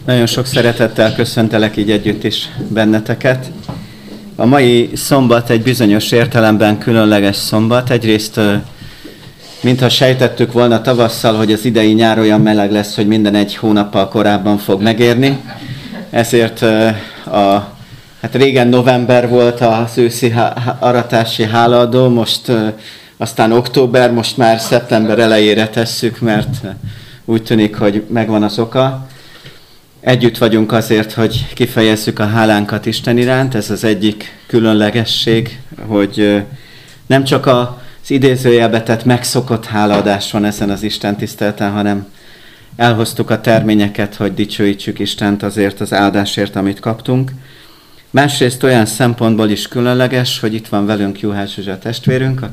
Nagyon sok szeretettel köszöntelek így együtt is benneteket. A mai szombat egy bizonyos értelemben különleges szombat. Egyrészt, mintha sejtettük volna tavasszal, hogy az idei nyár olyan meleg lesz, hogy minden egy hónappal korábban fog megérni. Ezért régen november volt az őszi aratási hálaadó, most aztán október, most már szeptember elejére tesszük, mert úgy tűnik, hogy megvan az oka. Együtt vagyunk azért, hogy kifejezzük a hálánkat Isten iránt. Ez az egyik különlegesség, hogy nem csak az idézőjelbe tett megszokott hálaadás van ezen az Isten tiszteleten, hanem elhoztuk a terményeket, hogy dicsőítsük Istent azért az áldásért, amit kaptunk. Másrészt olyan szempontból is különleges, hogy itt van velünk Juhász Zsuzsa testvérünk,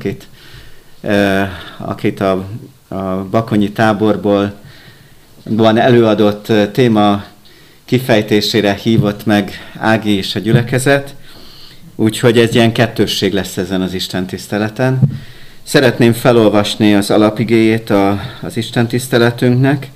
akit a bakonyi táborból van előadott téma kifejtésére hívott meg Ági és a gyülekezet, úgyhogy ez ilyen kettősség lesz ezen az Isten tiszteleten. Szeretném felolvasni az alapigéjét az Isten tiszteletünknek.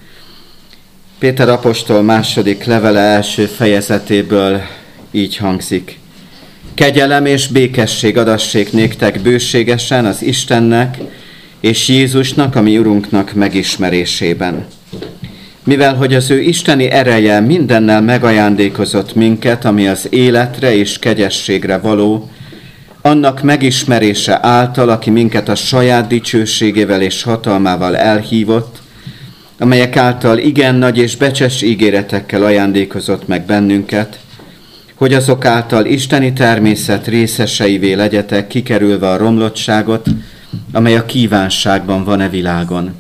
Péter apostol második levele első fejezetéből így hangzik. Kegyelem és békesség adassék néktek bőségesen az Istennek és Jézusnak, a mi Urunknak megismerésében. Mivel, hogy az ő isteni ereje mindennel megajándékozott minket, ami az életre és kegyességre való, annak megismerése által, aki minket a saját dicsőségével és hatalmával elhívott, amelyek által igen nagy és becses ígéretekkel ajándékozott meg bennünket, hogy azok által isteni természet részeseivé legyetek, kikerülve a romlottságot, amely a kívánságban van e világon.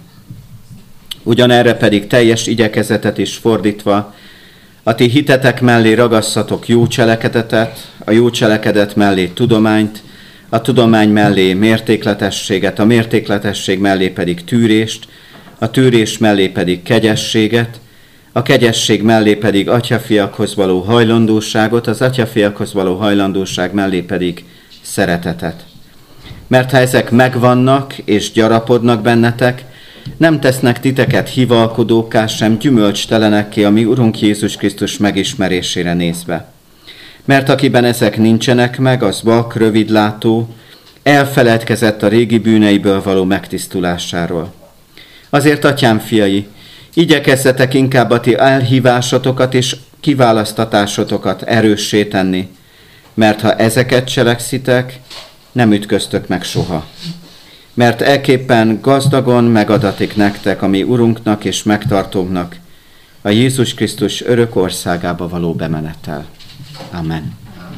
Ugyanerre pedig teljes igyekezetet is fordítva, a ti hitetek mellé ragasszatok jó cselekedetet, a jó cselekedet mellé tudományt, a tudomány mellé mértékletességet, a mértékletesség mellé pedig tűrést, a tűrés mellé pedig kegyességet, a kegyesség mellé pedig atyafiakhoz való hajlandóságot, az atyafiakhoz való hajlandóság mellé pedig szeretetet. Mert ha ezek megvannak és gyarapodnak bennetek, nem tesznek titeket hivalkodókká, sem gyümölcstelenekké a mi Urunk Jézus Krisztus megismerésére nézve. Mert akiben ezek nincsenek meg, az vak, rövidlátó, elfeledkezett a régi bűneiből való megtisztulásáról. Azért, atyám fiai, igyekezzetek inkább a ti elhívásotokat és kiválasztatásotokat erőssé tenni, mert ha ezeket cselekszitek, nem ütköztök meg soha. Mert ekképpen gazdagon megadatik nektek a mi Urunknak és megtartónknak a Jézus Krisztus örök országába való bemenettel. Amen.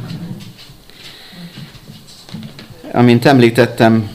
Amint említettem,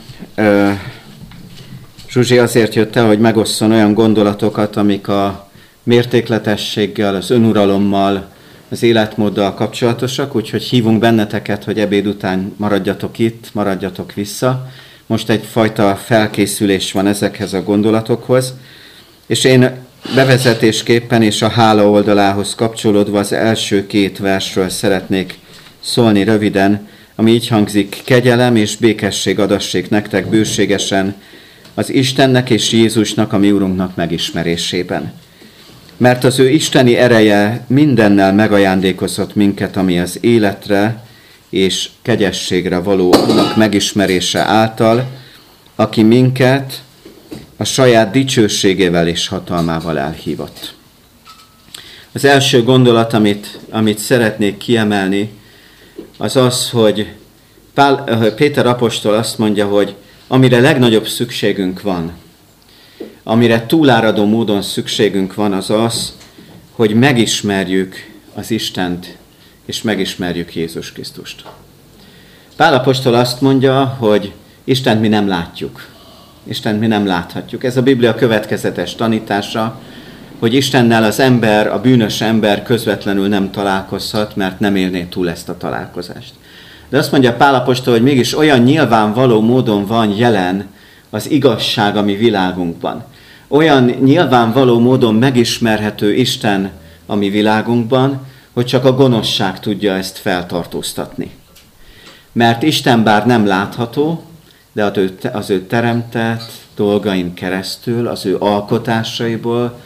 Zsuzsi azért jött el, hogy megosszon olyan gondolatokat, amik a mértékletességgel, az önuralommal, az életmóddal kapcsolatosak, úgyhogy hívunk benneteket, hogy ebéd után maradjatok itt, maradjatok vissza. Most egyfajta felkészülés van ezekhez a gondolatokhoz, és én bevezetésképpen és a hála oldalához kapcsolódva az első két versről szeretnék szólni röviden, ami így hangzik: kegyelem és békesség adassék nektek bőségesen az Istennek és Jézusnak, a mi Urunknak megismerésében. Mert az ő isteni ereje mindennel megajándékozott minket, ami az életre és kegyességre való annak megismerése által, aki minket a saját dicsőségével és hatalmával elhívott. Az első gondolat, amit szeretnék kiemelni, az az, hogy Péter apostol azt mondja, hogy amire legnagyobb szükségünk van, amire túláradó módon szükségünk van, az az, hogy megismerjük az Istent, és megismerjük Jézus Krisztust. Pál apostol azt mondja, hogy Istent mi nem látjuk. Istent mi nem láthatjuk. Ez a Biblia következetes tanítása, hogy Istennel az ember, a bűnös ember közvetlenül nem találkozhat, mert nem élné túl ezt a találkozást. De azt mondja Pál apostol, hogy mégis olyan nyilvánvaló módon van jelen az igazság a mi világunkban. Olyan nyilvánvaló módon megismerhető Isten a mi világunkban, hogy csak a gonoszság tudja ezt feltartóztatni. Mert Isten bár nem látható, de az ő teremtett dolgain keresztül, az ő alkotásaiból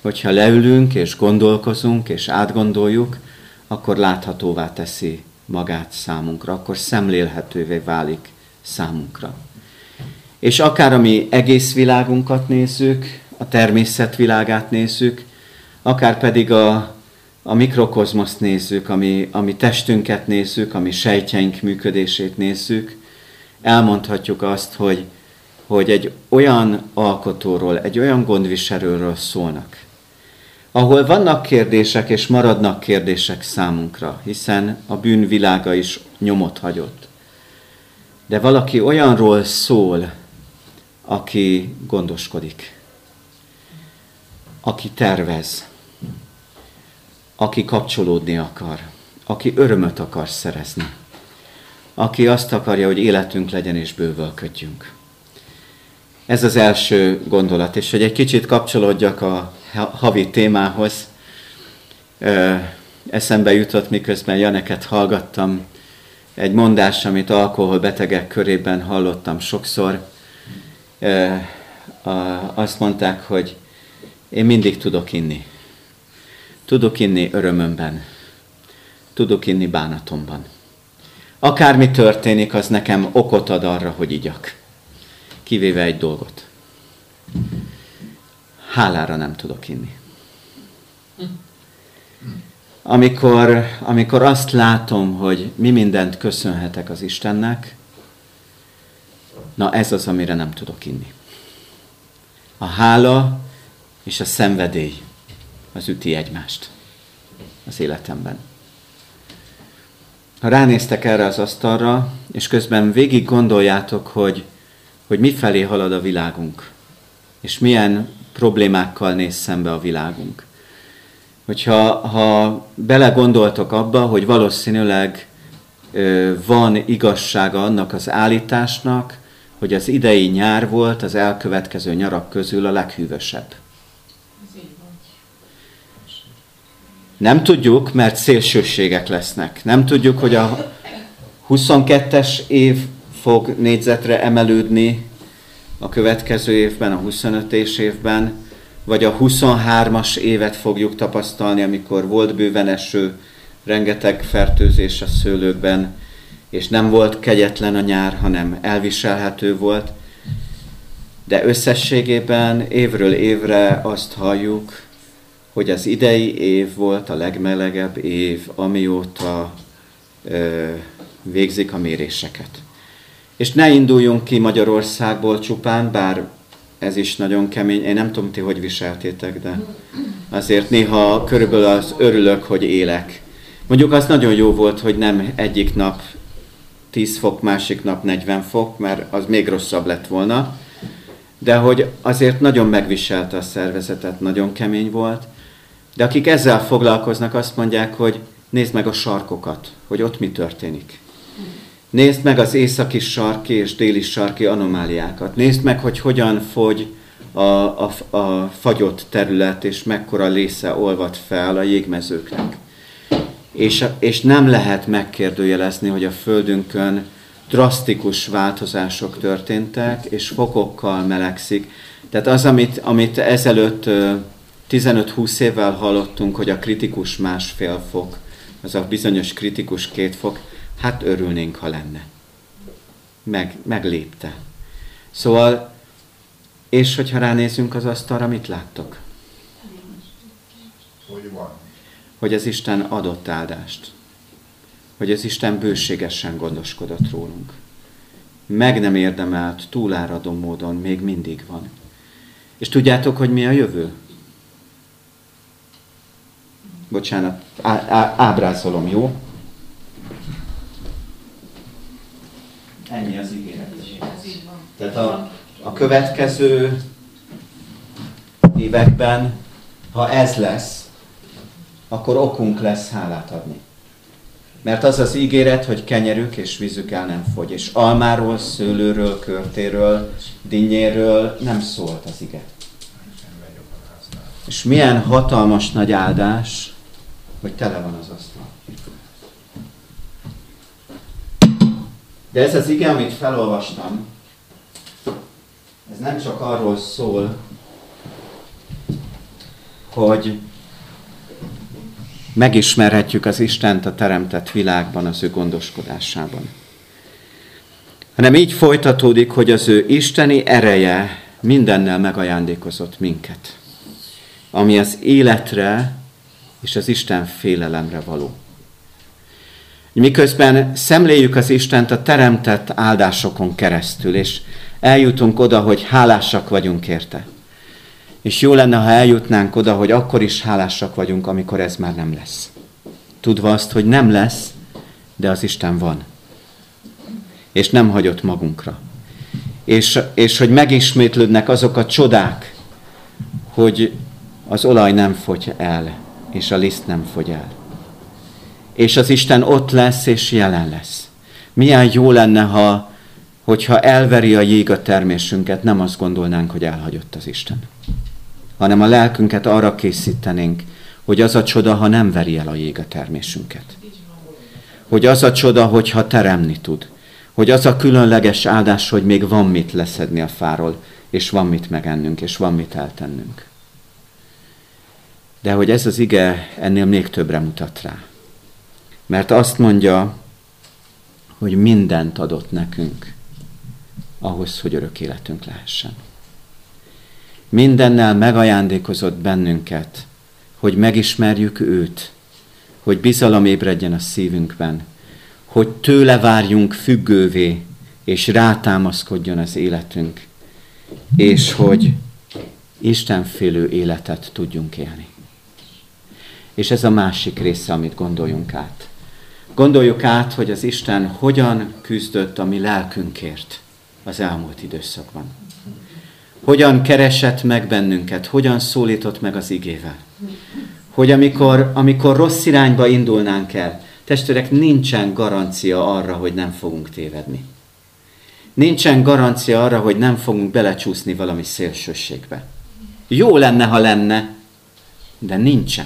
hogyha leülünk és gondolkozunk és átgondoljuk, akkor láthatóvá teszi magát számunkra, akkor szemlélhetővé válik számunkra. És akár a mi egész világunkat nézzük, a természetvilágát nézzük, akár pedig a mikrokozmoszt nézzük, ami testünket nézzük, ami sejtjeink működését nézzük, elmondhatjuk azt, hogy egy olyan alkotóról, egy olyan gondviselőről szólnak, ahol vannak kérdések és maradnak kérdések számunkra, hiszen a bűn világa is nyomot hagyott. De valaki olyanról szól, aki gondoskodik, aki tervez, aki kapcsolódni akar, aki örömöt akar szerezni, aki azt akarja, hogy életünk legyen és bővölködjünk. Ez az első gondolat, és hogy egy kicsit kapcsolódjak a havi témához, eszembe jutott, miközben Janeket hallgattam, egy mondás, amit alkoholbetegek körében hallottam sokszor. Azt mondták, hogy én mindig tudok inni. Tudok inni örömömben. Tudok inni bánatomban. Akármi történik, az nekem okot ad arra, hogy igyak. Kivéve egy dolgot. Hálára nem tudok inni. Amikor azt látom, hogy mi mindent köszönhetek az Istennek, na ez az, amire nem tudok inni. A hála és a szenvedély az üti egymást az életemben. Ha ránéztek erre az asztalra, és közben végig gondoljátok, hogy mifelé halad a világunk, és milyen problémákkal néz szembe a világunk. Hogyha belegondoltok abba, hogy valószínűleg van igazsága annak az állításnak, hogy az idei nyár volt az elkövetkező nyarak közül a leghűvösebb. Nem tudjuk, mert szélsőségek lesznek. Nem tudjuk, hogy a 22-es év fog négyzetre emelődni a következő évben, a 25-es évben, vagy a 23-as évet fogjuk tapasztalni, amikor volt bőven eső, rengeteg fertőzés a szőlőkben, és nem volt kegyetlen a nyár, hanem elviselhető volt. De összességében évről évre azt halljuk, hogy az idei év volt a legmelegebb év, amióta végzik a méréseket. És ne induljunk ki Magyarországból csupán, bár ez is nagyon kemény. Én nem tudom, ti hogy viseltétek, de azért néha körülbelül az örülök, hogy élek. Mondjuk az nagyon jó volt, hogy nem egyik nap 10 fok, másik nap 40 fok, mert az még rosszabb lett volna. De hogy azért nagyon megviselte a szervezetet, nagyon kemény volt. De akik ezzel foglalkoznak, azt mondják, hogy nézd meg a sarkokat, hogy ott mi történik. Nézd meg az északi sarki és déli sarki anomáliákat. Nézd meg, hogy hogyan fogy a fagyott terület, és mekkora része olvad fel a jégmezőknek. És nem lehet megkérdőjelezni, hogy a Földünkön drasztikus változások történtek, és fokokkal melegszik. Tehát az, amit ezelőtt 15-20 évvel hallottunk, hogy a kritikus 1,5 fok, az a bizonyos kritikus 2 fok, hát örülnénk, ha lenne. Meglépte. Szóval, és hogyha ránézünk az asztalra, mit láttok? Hogy az Isten adott áldást. Hogy az Isten bőségesen gondoskodott rólunk. Meg nem érdemelt, túláradó módon még mindig van. És tudjátok, hogy mi a jövő? Bocsánat, ábrázolom, jó? Ennyi az ígéret. Tehát a következő években, ha ez lesz, akkor okunk lesz hálát adni. Mert az az ígéret, hogy kenyerük és vízük el nem fogy. És almáról, szőlőről, körtéről, dinnyéről nem szólt az ige. És milyen hatalmas nagy áldás, hogy tele van az asztal. De ez az ige, amit felolvastam, ez nem csak arról szól, hogy megismerhetjük az Istent a teremtett világban, az ő gondoskodásában. Hanem így folytatódik, hogy az ő isteni ereje mindennel megajándékozott minket, ami az életre és az Isten félelemre való. Miközben szemléljük az Istent a teremtett áldásokon keresztül, és eljutunk oda, hogy hálásak vagyunk érte. És jó lenne, ha eljutnánk oda, hogy akkor is hálásak vagyunk, amikor ez már nem lesz. Tudva azt, hogy nem lesz, de az Isten van. És nem hagyott magunkra. És hogy megismétlődnek azok a csodák, hogy az olaj nem fogy el, és a liszt nem fogy el. És az Isten ott lesz, és jelen lesz. Milyen jó lenne, hogyha elveri a jég a termésünket, nem azt gondolnánk, hogy elhagyott az Isten. Hanem a lelkünket arra készítenénk, hogy az a csoda, ha nem veri el a jég a termésünket. Hogy az a csoda, hogyha teremni tud. Hogy az a különleges áldás, hogy még van mit leszedni a fáról, és van mit megennünk, és van mit eltennünk. De hogy ez az ige ennél még többre mutat rá. Mert azt mondja, hogy mindent adott nekünk ahhoz, hogy örök életünk lehessen. Mindennel megajándékozott bennünket, hogy megismerjük őt, hogy bizalom ébredjen a szívünkben, hogy tőle várjunk függővé, és rátámaszkodjon az életünk, és hogy istenfélő életet tudjunk élni. És ez a másik része, amit gondoljunk át. Gondoljuk át, hogy az Isten hogyan küzdött a mi lelkünkért az elmúlt időszakban. Hogyan keresett meg bennünket, hogyan szólított meg az igével. Hogy amikor rossz irányba indulnánk el, testvérek, nincsen garancia arra, hogy nem fogunk tévedni. Nincsen garancia arra, hogy nem fogunk belecsúszni valami szélsőségbe. Jó lenne, ha lenne, de nincsen.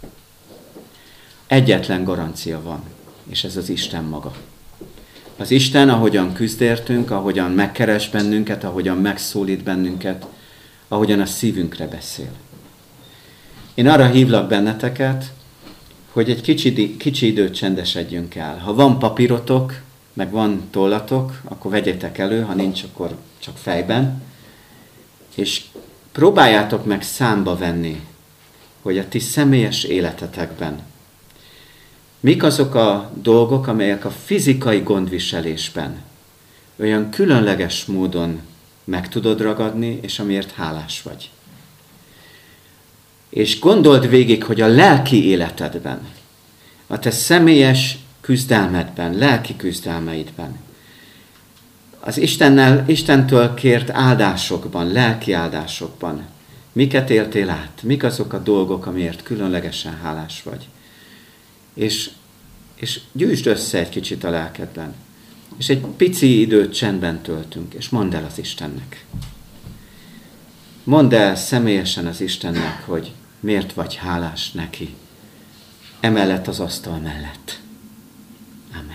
Egyetlen garancia van, és ez az Isten maga. Az Isten, ahogyan küzd értünk, ahogyan megkeres bennünket, ahogyan megszólít bennünket, ahogyan a szívünkre beszél. Én arra hívlak benneteket, hogy egy kicsi időt csendesedjünk el. Ha van papírotok, meg van tollatok, akkor vegyetek elő, ha nincs, akkor csak fejben. És próbáljátok meg számba venni, hogy a ti személyes életetekben mik azok a dolgok, amelyek a fizikai gondviselésben olyan különleges módon meg tudod ragadni, és amiért hálás vagy. És gondold végig, hogy a lelki életedben, a te személyes küzdelmedben, lelki küzdelmeidben, az Istentől kért áldásokban, lelki áldásokban, miket éltél át? Mik azok a dolgok, amiért különlegesen hálás vagy? És gyűjtsd össze egy kicsit a lelkedben. És egy pici időt csendben töltünk, és mondd el az Istennek. Mondd el személyesen az Istennek, hogy miért vagy hálás neki. Emellett az asztal mellett. Amen.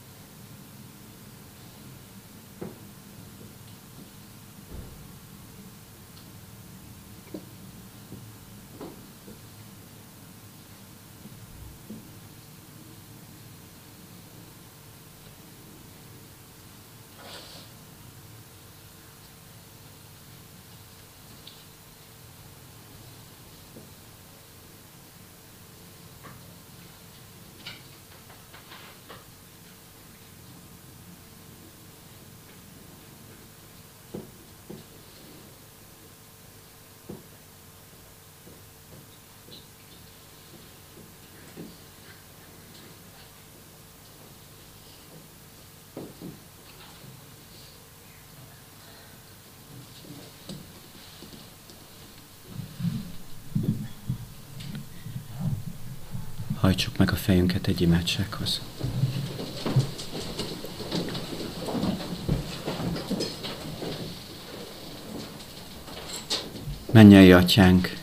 Hajtsuk meg a fejünket egy imádsághoz. Mennyei Atyánk,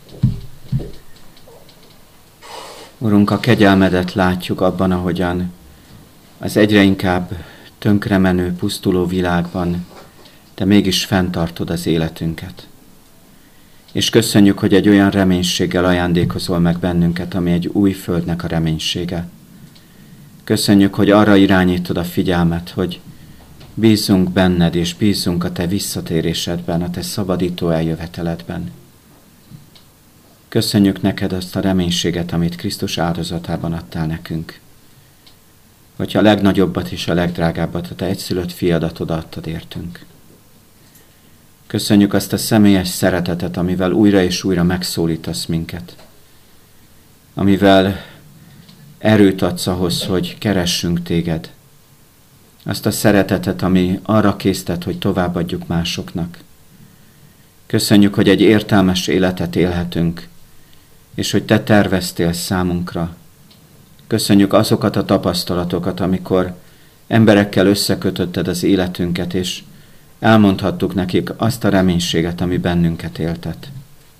Urunk, a kegyelmedet látjuk abban, ahogyan az egyre inkább tönkremenő, pusztuló világban Te mégis fenntartod az életünket. És köszönjük, hogy egy olyan reménységgel ajándékozol meg bennünket, ami egy új földnek a reménysége. Köszönjük, hogy arra irányítod a figyelmet, hogy bízzunk benned, és bízzunk a te visszatérésedben, a te szabadító eljöveteledben. Köszönjük neked azt a reménységet, amit Krisztus áldozatában adtál nekünk. Hogyha a legnagyobbat és a legdrágábbat, a te egyszülött fiadat odaadtad értünk. Köszönjük azt a személyes szeretetet, amivel újra és újra megszólítasz minket. Amivel erőt adsz ahhoz, hogy keressünk téged. Azt a szeretetet, ami arra késztet, hogy továbbadjuk másoknak. Köszönjük, hogy egy értelmes életet élhetünk, és hogy te terveztél számunkra. Köszönjük azokat a tapasztalatokat, amikor emberekkel összekötötted az életünket, és elmondhattuk nekik azt a reménységet, ami bennünket éltet.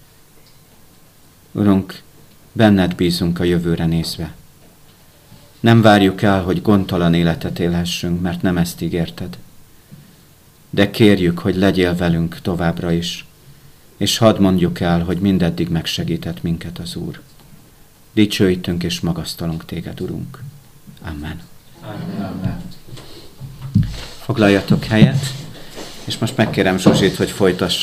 Urunk, benned bízunk a jövőre nézve. Nem várjuk el, hogy gondtalan életet élhessünk, mert nem ezt ígérted. De kérjük, hogy legyél velünk továbbra is, és hadd mondjuk el, hogy mindeddig megsegített minket az Úr. Dicsőítünk és magasztalunk téged, Urunk. Amen. Amen. Foglaljatok helyet, és most megkérem Zsuzsit, hogy folytassa